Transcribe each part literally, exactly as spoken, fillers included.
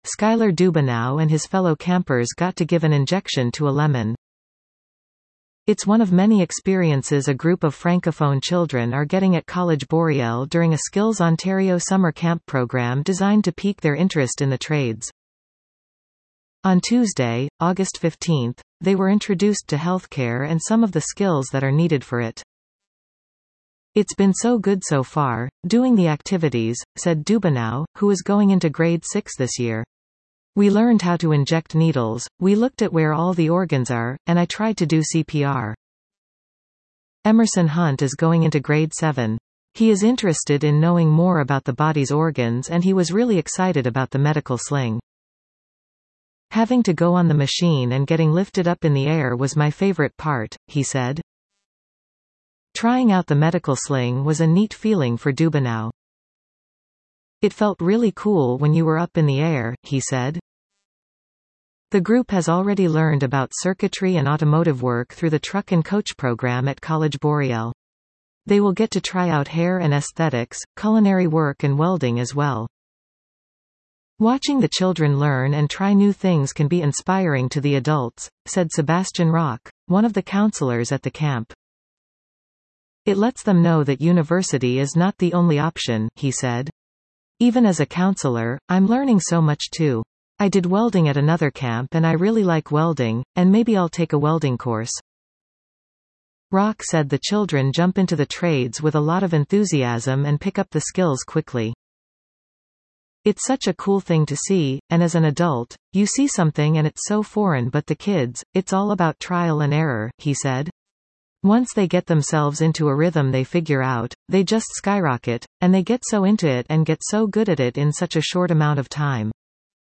Skylar Dubanow and his fellow campers got to give an injection to a lemon. It's one of many experiences a group of francophone children are getting at College Boreal during a Skills Ontario summer camp program designed to pique their interest in the trades. On Tuesday, August fifteenth, they were introduced to healthcare and some of the skills that are needed for it. "It's been so good so far, doing the activities," said Dubanow, who is going into grade six this year. "We learned how to inject needles, we looked at where all the organs are, and I tried to do C P R. Emerson Hunt is going into grade seven. He is interested in knowing more about the body's organs and he was really excited about the medical sling. Having to go on the machine and getting lifted up in the air was my favorite part," he said. Trying out the medical sling was a neat feeling for Dubanow. "It felt really cool when you were up in the air," he said. The group has already learned about circuitry and automotive work through the truck and coach program at College Boreal. They will get to try out hair and aesthetics, culinary work and welding as well. "Watching the children learn and try new things can be inspiring to the adults," said Sebastian Rock, one of the counselors at the camp. "It lets them know that university is not the only option," he said. "Even as a counselor, I'm learning so much too. I did welding at another camp and I really like welding, and maybe I'll take a welding course." Rock said the children jump into the trades with a lot of enthusiasm and pick up the skills quickly. "It's such a cool thing to see, and as an adult, you see something and it's so foreign, but the kids, it's all about trial and error," he said. "Once they get themselves into a rhythm they figure out, they just skyrocket, and they get so into it and get so good at it in such a short amount of time."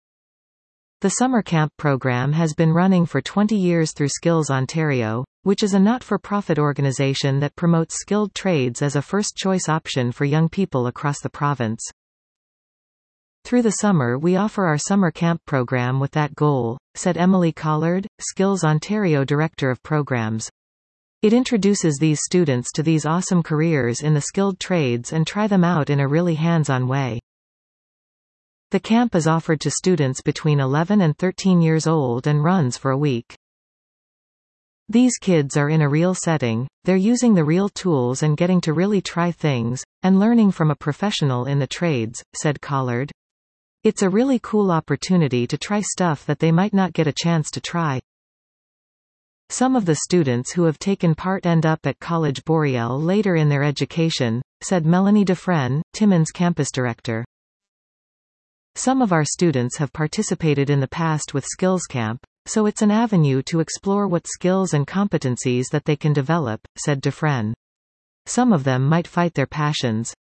The summer camp program has been running for twenty years through Skills Ontario, which is a not-for-profit organization that promotes skilled trades as a first-choice option for young people across the province. "Through the summer we offer our summer camp program with that goal," said Emily Collard, Skills Ontario Director of Programs. "It introduces these students to these awesome careers in the skilled trades and try them out in a really hands-on way." The camp is offered to students between eleven and thirteen years old and runs for a week. "These kids are in a real setting, they're using the real tools and getting to really try things, and learning from a professional in the trades," said Collard. "It's a really cool opportunity to try stuff that they might not get a chance to try." Some of the students who have taken part end up at College Boreal later in their education, said Melanie Dufresne, Timmins campus director. "Some of our students have participated in the past with Skills Camp, so it's an avenue to explore what skills and competencies that they can develop," said Dufresne. "Some of them might fight their passions.